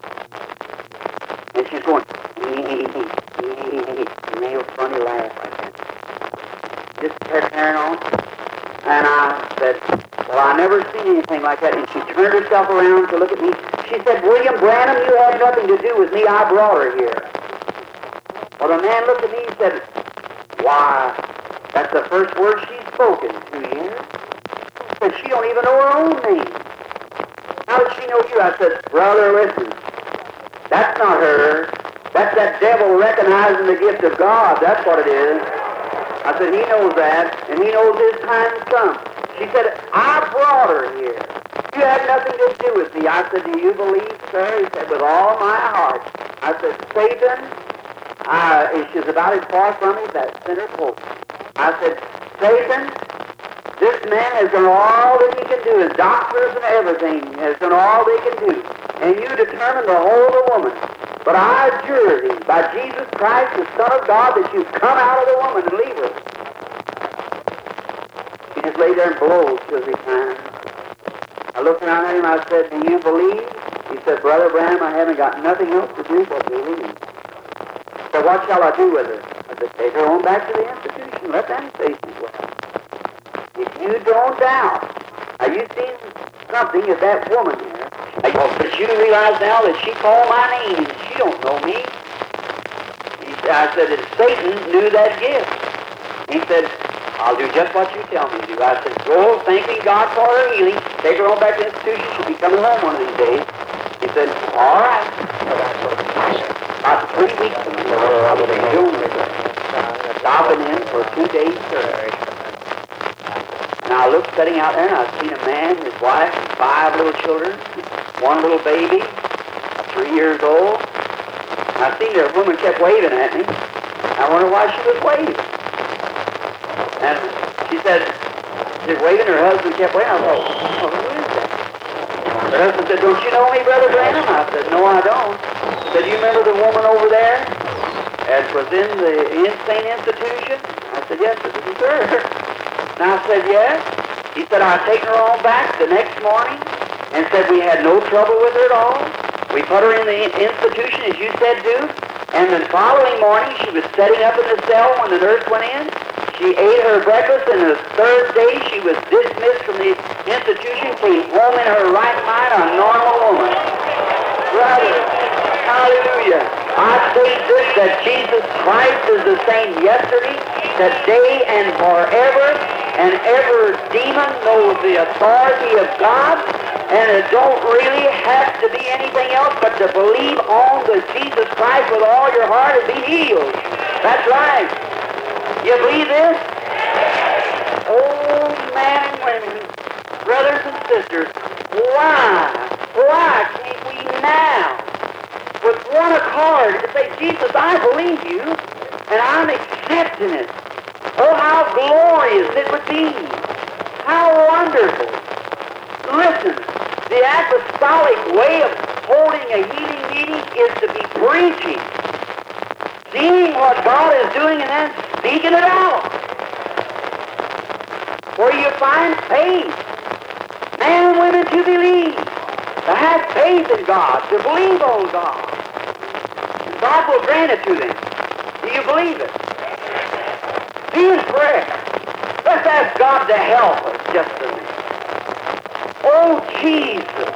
And she's going, and they were funny laugh like that. Just kept carrying on. And I said, well, I never seen anything like that. And she turned herself around to look at me. She said, William Branham, you had nothing to do with me. I brought her here. Well, the man looked at me and said, why, that's the first word she's spoken in 2 years. He said, she don't even know her own name. How does she know you? I said, brother, listen, that's not her. That's that devil recognizing the gift of God. That's what it is. I said, he knows that, and he knows his time's come. She said, I brought her here. You had nothing to do with me. I said, do you believe, sir? He said, with all my heart. I said, Satan, she's about as far from me as that center post. I said, Satan, this man has done all that he can do. His doctors and everything has done all they can do. And you determined to hold a woman. But I adjure thee, by Jesus Christ, the Son of God, that you come out of the woman and leave her. He just lay there and blowed till he time. I looked around at him, I said, do you believe? He said, Brother Branham, I haven't got nothing else to do but believe. So what shall I do with her? I said, take her on back to the institution. Let them say she's well. If you don't doubt, have you seen something of that woman there? But you realize now that she called my name and she don't know me. I said that Satan knew that gift. He said, I'll do just what you tell me to do. I said, go thanking God for her healing. Take her on back to the institution. She'll be coming home one of these days. He said, all right. About 3 weeks ago, I was doing it. stopping in for 2 days service. And I looked sitting out there, and I seen a man, his wife, and 5 little children, one little baby, 3 years old. And I seen the woman kept waving at me. I wondered why she was waving. And she said, she was waving, her husband kept waving. I thought, oh, who is that? Her husband said, don't you know me, Brother Branham? I said, no, I don't. He said, you remember the woman over there that was in the insane institution? I said, yes, this is her. And I said, yes. He said, I'd taken her on back the next morning and said we had no trouble with her at all. We put her in the institution, as you said, do. And the following morning, she was setting up in the cell when the nurse went in. She ate her breakfast, and the 3rd day she was dismissed from the institution, came home in her right mind, a normal woman. Brother, hallelujah. I say this, that Jesus Christ is the same yesterday, today, and forever, and every demon knows the authority of God, and it don't really have to be anything else but to believe on the Jesus Christ with all your heart and be healed. That's right. You believe this? Oh, man and women, brothers and sisters, why can't we now, with one accord, say, Jesus, I believe you, and I'm accepting it. Oh, how glorious it would be. How wonderful. Listen, the apostolic way of holding a healing meeting is to be preaching, seeing what God is doing, and then speaking it out. Where you find faith, men and women to believe, to have faith in God, to believe on God. And God will grant it to them. Do you believe it? Be in prayer. Let's ask God to help us just a minute. Oh, Jesus.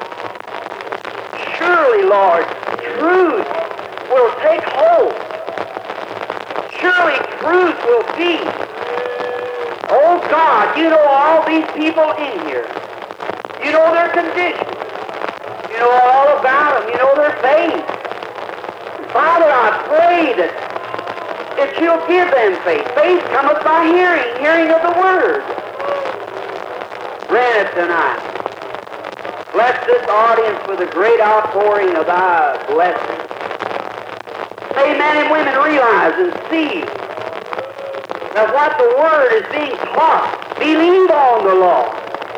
Surely, Lord, truth will take hold. Surely truth will be. Oh, God, you know all these people in here. You know their condition. You know all about them. You know their faith. Father, I pray that you'll give them faith. Faith cometh by hearing, hearing of the Word. Grant it tonight. Bless this audience with a great outpouring of thy blessing. May men and women realize and see that what the Word is being taught, believe on the Lord.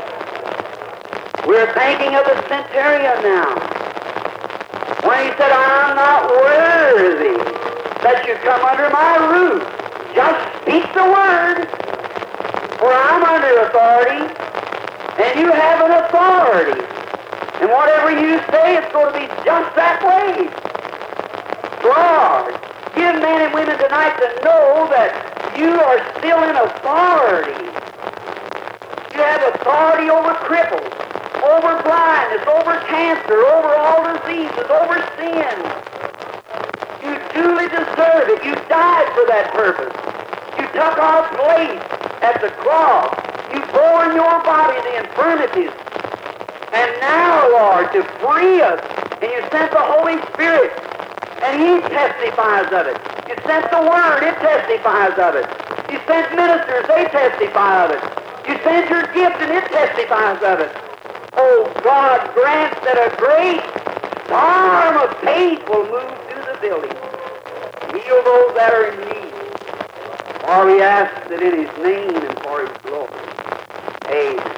We're thinking of the centurion now. When he said, I'm not worthy that you come under my roof. Just speak the word, for I'm under authority, and you have an authority. And whatever you say, it's going to be just that way. Lord, give men and women tonight to know that you are still in authority. You have authority over cripples, over blindness, over cancer, over all diseases, over sin. You truly deserve it. You died for that purpose. You took our place at the cross. You bore in your body the infirmities. And now, Lord, to free us, and you sent the Holy Spirit, and He testifies of it. You sent the Word, it testifies of it. You sent ministers, they testify of it. You sent your gift, and it testifies of it. Oh, God grant that a great storm of faith will move through the building. Heal those that are in need. For we ask that in His name and for His glory. Amen.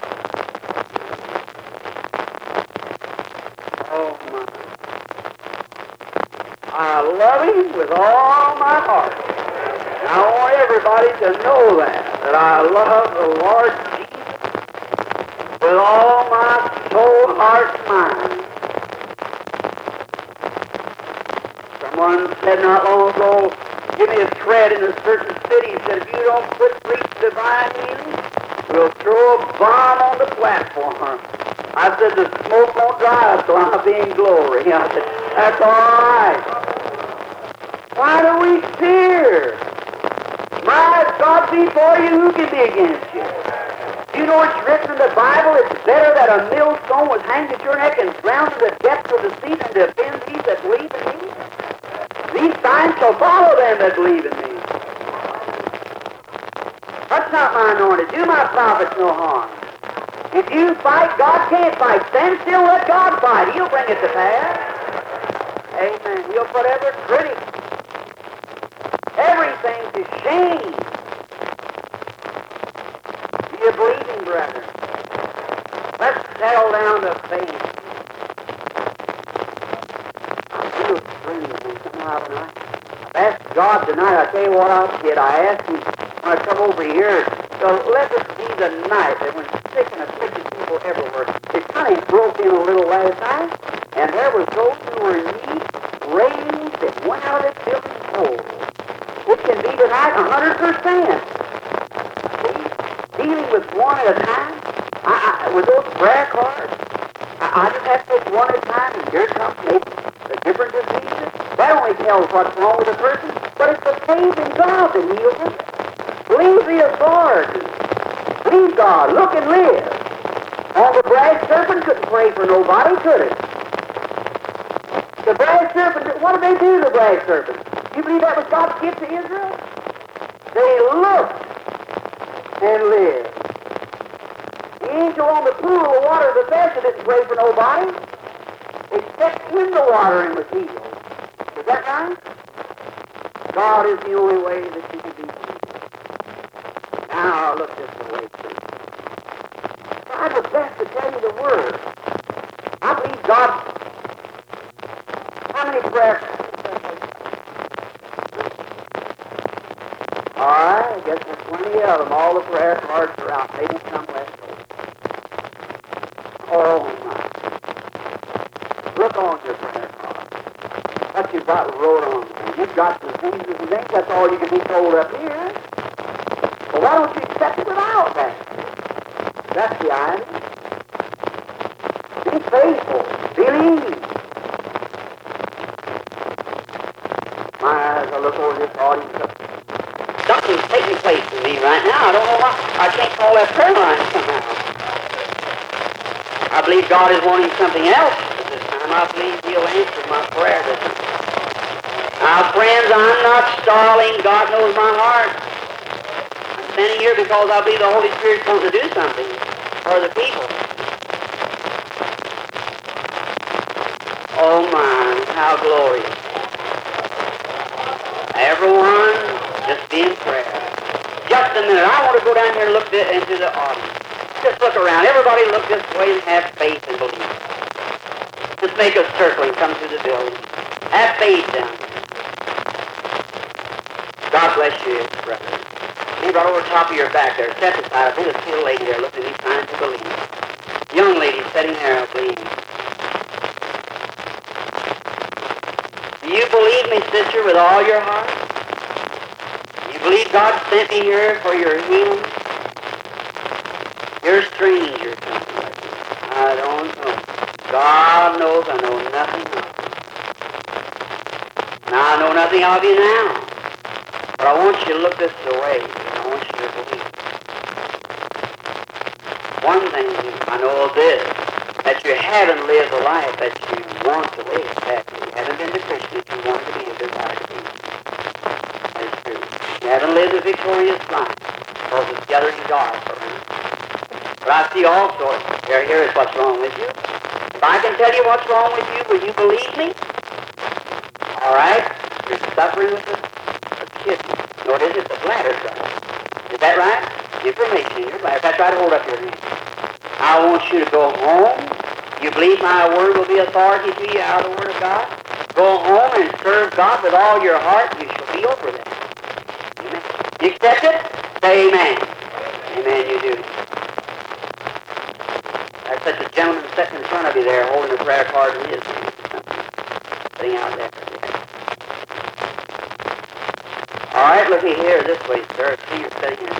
Oh, my. I love Him with all my heart. And I want everybody to know that I love the Lord Jesus with all my soul, heart, mind. Someone said not long ago, give me a thread in a certain city. He said, if you don't quit preaching divine healing, we'll throw a bomb on the platform. I said, the smoke won't dry up, so I'll be in glory. I said, that's all right. Why do we fear? My God be for you, who can be against you? You know it's written in the Bible, it's better that a millstone was hanged at your neck and drowned to the depths of the sea than to offend these that believe in me. These signs shall follow them that believe in me. Touch not my anointed. Do my prophets no harm. If you fight, God can't fight. Stand still, let God fight. He'll bring it to pass. Amen. He'll put every critic, everything to shame. Do you believing, brethren? Let's settle down to faith. I feel strange when something happened. I asked God tonight, I tell you what I did. I asked Him when I come over here, so let us be the night that when sick and afflicted people everywhere, it kind of broke in a little last night, and there was those who were in need, raised and went out of this building whole. It can be tonight 100%. See? Dealing with one at a time. With those prayer cards, I just have to take one at a time, and here comes maybe the different diseases. That only tells what's wrong with a person, but it's the faith in God that heals them. Believe the authority. Believe God. Look and live. Oh, the brass serpent couldn't pray for nobody, could it? The brass serpent, what did they do to the brass serpent? You believe that was God's gift to Israel? They looked and lived. The angel on the pool of water of Bethesda didn't pray for nobody, except in the water and was healed. Is that right? God is the only way that you can be healed. Now look this way, too. Try the best to tell you the word. I believe God. How many prayers? All right, I guess there's plenty of them. All the prayer cards are out. Maybe some left over. Oh, my. Look on your prayer card. What you've got wrote on there. You've got some things and things. That's all you can be told up here. Well, why don't you accept it without that? That's the idea. Be faithful. Believe. My eyes, I look over this audience. Something's taking place in me right now. I don't know why. I can't call that prayer line somehow. I believe God is wanting something else at this time. I believe He'll answer my prayer this time. Now, friends, I'm not stalling. God knows my heart. I'm standing here because I believe the Holy Spirit's wanting to do something for the people. Oh, my, how glorious. Everyone, just be in prayer. Just a minute. I want to go down here and look into the audience. Just look around. Everybody look this way and have faith and believe. Just make a circle and come through the building. Have faith down there. God bless you, brother. Maybe right over the top of your back there. Step aside. I think there's still a lady there looking at me trying to believe. Young lady sitting there, I believe. Do you believe me, sister, with all your heart? Do you believe God sent me here for your healing? You're a stranger to me. I don't know. God knows I know nothing of you. Now I know nothing of you now. But I want you to look this way. I want you to believe. One thing I know of this, that you haven't lived the life that you want to live. That you haven't been the Christian that you want to be and desire to be. That is true. You haven't lived a victorious life because it's gathering God for him. But I see also, here is what's wrong with you. If I can tell you what's wrong with you, will you believe me? All right? You're suffering with a kidney. No, it isn't the bladder trouble. Is that right? Information in your bladder. That's right. Hold up your hand. I want you to go home. You believe my word will be authority to you out of the word of God? Go home and serve God with all your heart. You shall be over that. Amen. You accept it? Say amen. Amen, you do. There's such a gentleman sitting in front of you there holding a prayer card in his hand. Sitting out there. All right, looky here this way, sir. See, you're sitting here.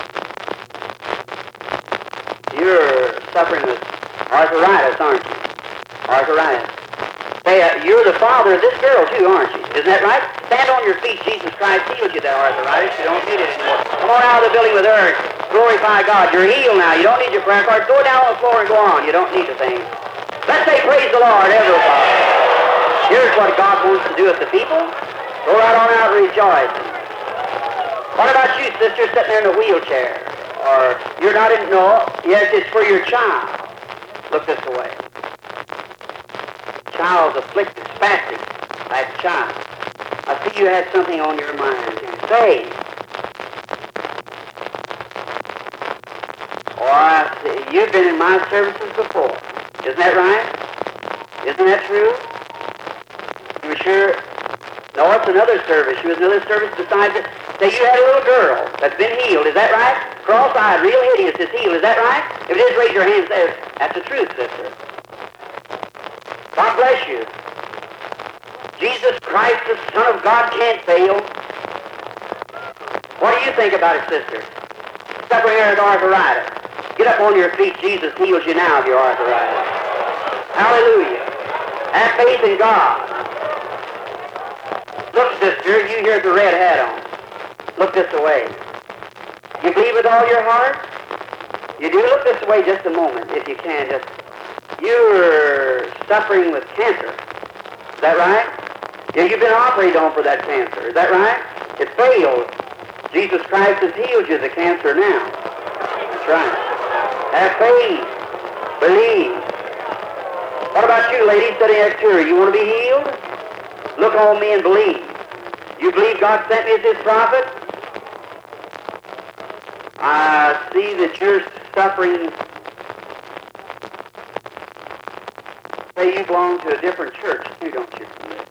You're suffering with arthritis, aren't you? Arthritis. Hey, you're the father of this girl, too, aren't you? Isn't that right? Stand on your feet. Jesus Christ healed you that arthritis. You don't need it anymore. Come on out of the building with her. Glorify God. You're healed now. You don't need your prayer card. Go down on the floor and go on. You don't need the thing. Let's say praise the Lord, everybody. Here's what God wants to do with the people. Go right on out and rejoice. What about you, sister, sitting there in a wheelchair? Or you're not in, no, yes, it's for your child. Look this way. Child's afflicted, spastic, like a child. I see you had something on your mind. Say. Oh, I see. You've been in my services before. Isn't that right? Isn't that true? You were sure? No, it's another service. You was another service besides it. Say you had a little girl that's been healed. Is that right? Cross-eyed, real hideous, is healed. Is that right? If it is, raise your hands there. That's the truth, sister. God bless you. Jesus Christ, the Son of God, can't fail. What do you think about it, sister? Step over here at arthritis. Get up on your feet. Jesus heals you now of your arthritis. Hallelujah. Have faith in God. Look, sister, you hear the red hat on. Look this way. You believe with all your heart? You do? Look this way just a moment, if you can. Just, you're suffering with cancer. Is that right? Yeah, you've been operated on for that cancer. Is that right? It failed. Jesus Christ has healed you of the cancer now. That's right. Have faith. Believe. What about you, lady, sitting next to her? You want to be healed? Look on me and believe. You believe God sent me as His prophet? I see that you're suffering. Say you belong to a different church, too, don't you?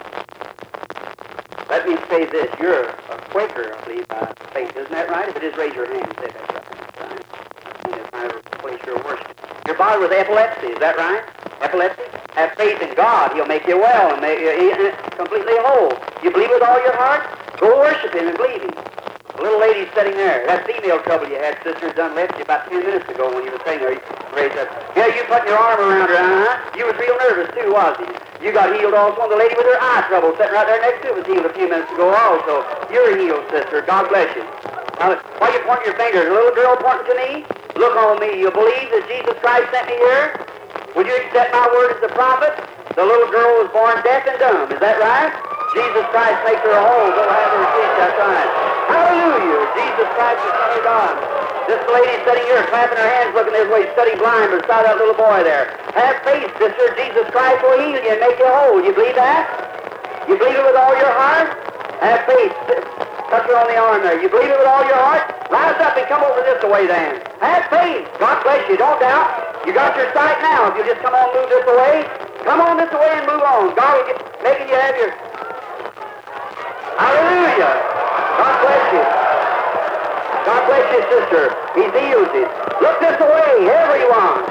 Let me say this. You're a Quaker, I believe, by faith. Isn't that right? If it is, raise your hand and say that's right. That's kind of a place you're worshiping. You're bothered with epilepsy. Is that right? Epilepsy? Have faith in God. He'll make you well and make you completely whole. You believe with all your heart? Go worship Him and believe Him. The little lady sitting there, that female trouble you had, sister, done left you about 10 minutes ago when you were sitting there. You raised up. Yeah, you putting your arm around her, You was real nervous too, wasn't you? You got healed also. The lady with her eye trouble sitting right there next to you was healed a few minutes ago also. You're healed, sister. God bless you. Now, why you pointing your fingers? A little girl pointing to me? Look on me. You believe that Jesus Christ sent me here? Would you accept my word as a prophet? The little girl was born deaf and dumb. Is that right? Jesus Christ makes her whole. Go have her speak. That's right. Hallelujah. Jesus Christ, the Son of God. This lady sitting here clapping her hands looking this way, studying blind beside that little boy there. Have faith, sister. Jesus Christ will heal you and make you whole. You believe that? You believe it with all your heart? Have faith. Touch her on the arm there. You believe it with all your heart? Rise up and come over this way then. Have faith. God bless you. Don't doubt. You got your sight now. If you just come on, move this away. Come on this way and move on. God will get making you have your... Hallelujah. God bless you. God bless you, sister. He's healed you. Look this way, everyone.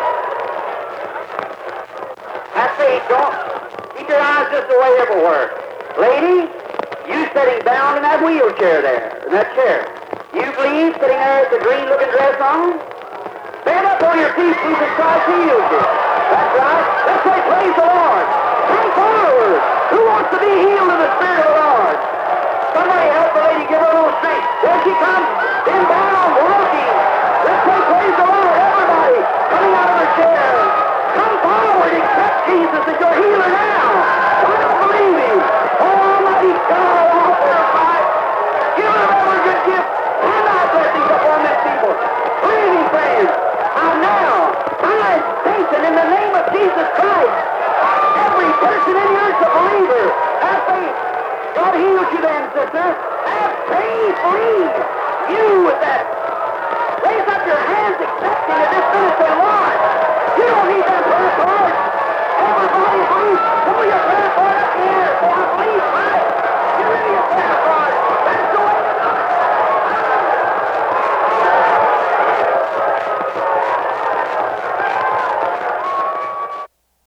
Have faith. Don't keep your eyes this away everywhere. Lady, you sitting bound in that wheelchair there, in that chair. You believe sitting there with the green-looking dress on? Stand up on your feet. Jesus Christ healed you. That's right. Let's say praise the Lord. Come forward. Who wants to be healed in the Spirit of the Lord? Somebody help the lady give her a little strength. There she comes. Bend down, walking. Let's say praise the Lord. Everybody coming out of her chair. Come forward. Accept Jesus as your healer now. Why don't believe Him? Oh, Almighty God, all for His life. Give her every good gift. And our blessings upon this people. Believe Him, friends. And now, I station in the name of Jesus Christ. Every person in here is a believer. Have faith. God heals you then, sister. Have faith, believe. You with that. Raise up your hands, accepting at this minute, say, Lord,